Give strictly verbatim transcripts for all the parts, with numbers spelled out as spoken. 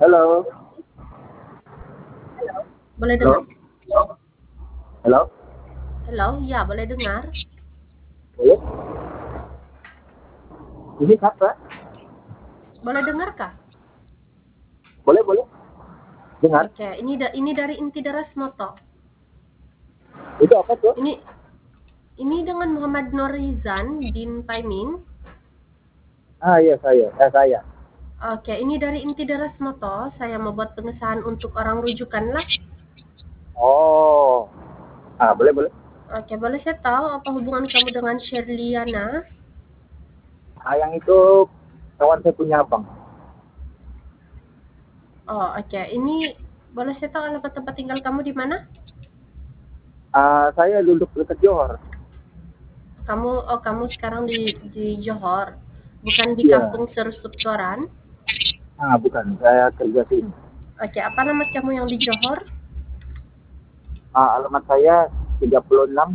Halo. Boleh Halo. dengar? Halo. Halo, ya boleh dengar? Boleh? Ini siapa? Boleh dengar kah? Boleh, boleh. Dengar. Oke, ini da ini dari Inti Deras Moto. Itu apa tuh? Ini ini dengan Muhammad Norizan bin Paimin. Ah, iya saya. Eh, saya. Oke, ini dari Inti Deras Moto. Saya mau buat pengesahan untuk orang rujukan lah. Oh. Ah, boleh, boleh. Oke, boleh saya tahu apa hubungan kamu dengan Sherliana? Ah, yang itu kawan saya punya abang. Oh, oke. Ini boleh saya tahu alamat tempat tinggal kamu di mana? Ah, saya duduk dekat Johor. Kamu oh kamu sekarang di di Johor, bukan di Iya. Kampung Serusup Toran. Ah, bukan. Saya kerja sini. Oke, apa nama kamu yang di Johor? Ah, alamat saya tiga puluh enam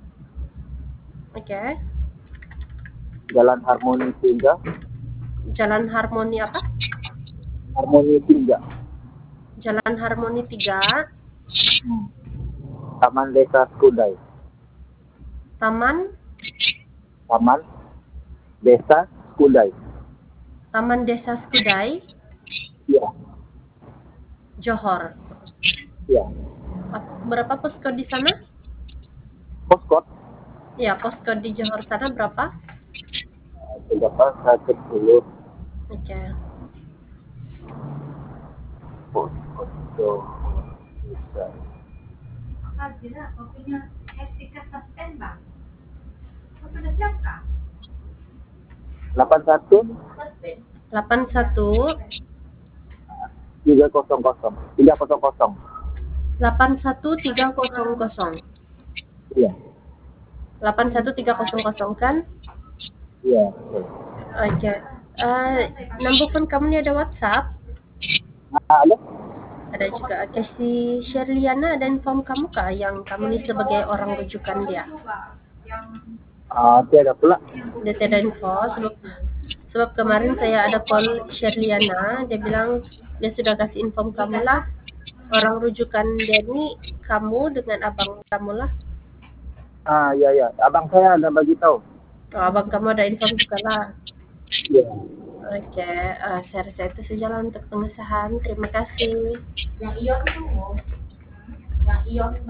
Oke. Jalan Harmoni tiga. Jalan Harmoni apa? Harmoni tiga. Jalan Harmoni tiga, Hmm. Taman Desa Skudai. Taman Taman Desa Skudai. Taman Desa Skudai, Iya. Johor. Iya. Berapa posko di sana? Poskot. Ya, posko di Johor sana berapa? Berapa? Satu puluh. Oke. Poskot Johor. Bisa. Delapan satu delapan satu tiga kosong kosong tiga kosong kosong. delapan satu tiga kosong kosong. Iya. delapan satu tiga kosong kosong kan? Iya. Oke. Uh, nombor phone kamu ni ada WhatsApp? Nah, ada? Ada juga. Oke, si Sherliana ada inform kamu kah yang kamu ni sebagai orang rujukan dia? Ah, tiada pula. Dia tidak info sebab sebab kemarin saya ada call Sherliana, dia bilang dia sudah kasih inform kamu lah, orang rujukan dia ni kamu dengan abang kamu lah. Ah, iya ya. Abang saya ada bagi tahu. Oh, abang kamu ada inform juga lah. Iya. Oke, uh, saya rasa itu sejalan untuk pengesahan. Terima kasih. Yang Ion tu, yang Ion